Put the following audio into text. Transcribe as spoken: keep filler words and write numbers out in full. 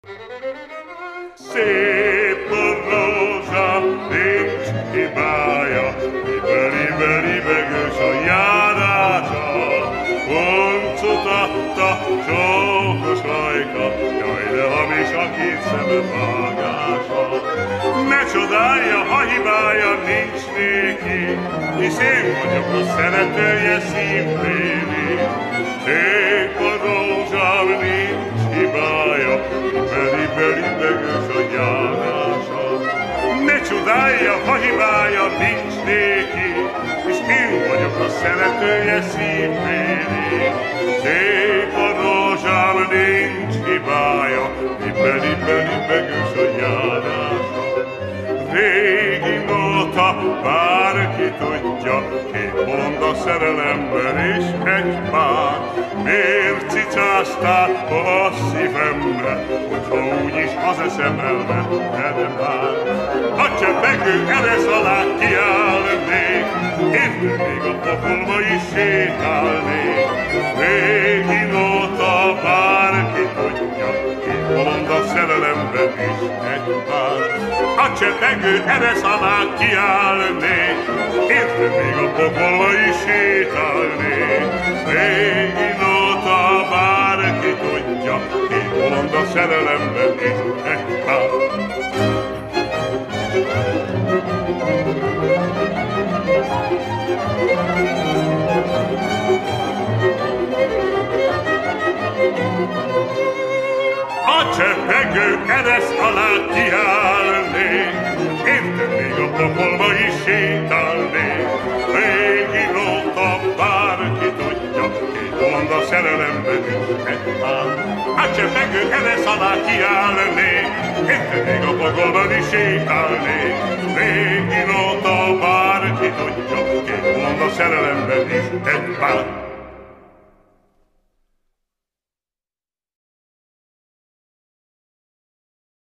Szép a rózsa, nincs hibája, libe, libegős a járása. Huncot adta, csókos ajka, jaj, de hamis a két szeme vágása. Ne csodálja, ha hibája nincs néki, hisz én vagyok a szeretője szívvéli. Szép a rózsám, nincs hibája, libe, libegős a járása. Ne csodálja, ha hibája nincs néki, hisz én vagyok a szeretője szívvéli. Szép a rózsám, nincs hibája, libe, libe, libegős a járása. Régi nóta, bárki tudja, két bolond a szerelemben és egy pár. Miért cicáztál a szívemre, hogyha úgyis az eszem elvetted már? Ha csepegő eresz alá kiállnék, érted még a pokolba is sétálnék. Régi nóta, bárki tudja, két bolond a szerelemben és egy pár. Ha csepegő eresz alá kiállnék, érted még a pokolba is sétálnék. Régi nóta, bárki tudja, két bolond a szerelemben is egy pár. A csepegő eresz alá kiállnék, érted még a pokolba is sétálnék. Régi nóta, bárki tudja, két bolond a szerelemben is egy pár. A csepegő eresz alá kiállnék, érted még a pokolban is sétálnék. Régi nóta, bárki tudja, két bolond a szerelemben is egy pár.